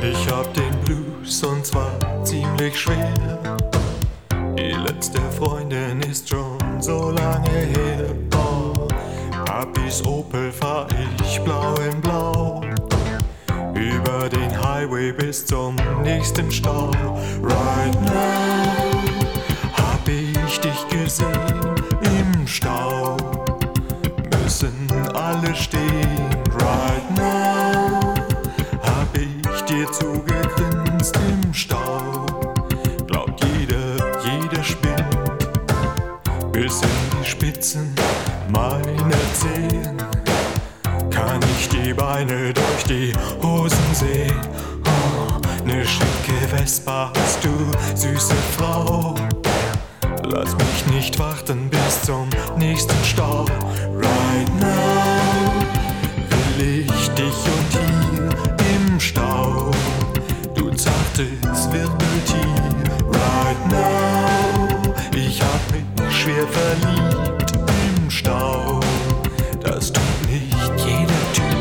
Ich hab den Blues und zwar ziemlich schwer. Die letzte Freundin ist schon so lange her. Oh, Papis Opel fahr ich blau in blau über den Highway bis zum nächsten Stau. Right now hab ich dich gesehen im Stau. Müssen alle stehen. Right now hab ich dir zugegrinst im Stau. Glaubt jeder spinnt bis in die Spitzen meiner Zehen. Kann ich die Beine durch die Hosen sehen? Oh, ne schicke Vespa hast du, süße Frau. Lass mich nicht warten bis zum nächsten Stau. Right now will ich dich und hier im Stau. Du zartes Wirbeltier. Right now ich hab mich schwer verliebt im Stau. Das tut nicht jeder Typ.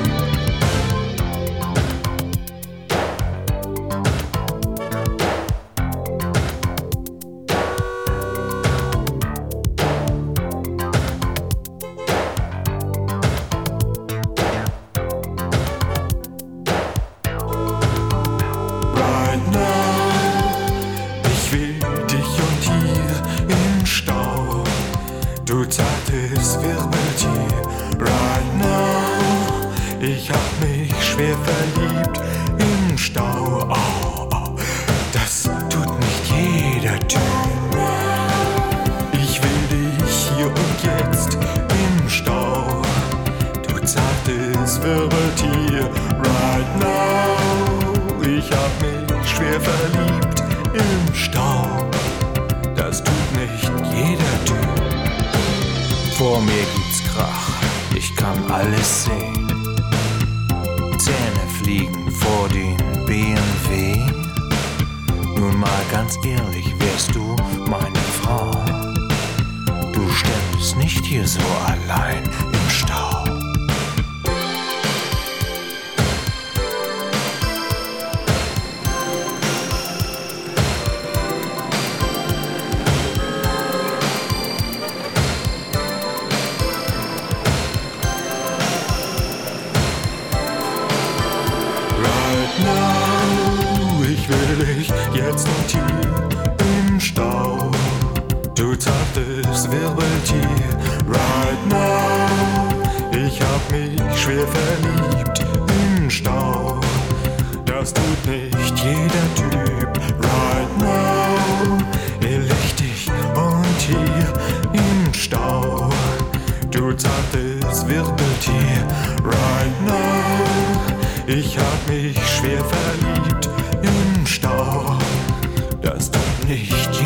Right now ich will dich und hier im Stau. Du zartes Wirbeltier. Right now ich hab mich schwer verliebt im Stau. Oh, oh, das tut nicht jeder Typ. Ich will dich hier und jetzt im Stau. Du zartes Wirbeltier. Right now ich hab mich schwer verliebt im Stau. Das tut nicht jeder Typ. Vor mir gibt's Krach, ich kann alles sehen. Zähne fliegen vor den BMW. Nun mal ganz ehrlich, wärst du meine Frau? Du ständest nicht hier so allein im Stau. Now, ich will dich jetzt und hier im Stau. Du zartes Wirbeltier. Right now ich hab mich schwer verliebt im Stau. Das tut nicht jeder Typ. Right now will ich dich und hier im Stau. Du zartes Wirbeltier. Right now ich hab mich schwer verliebt im Stau. Das tut nicht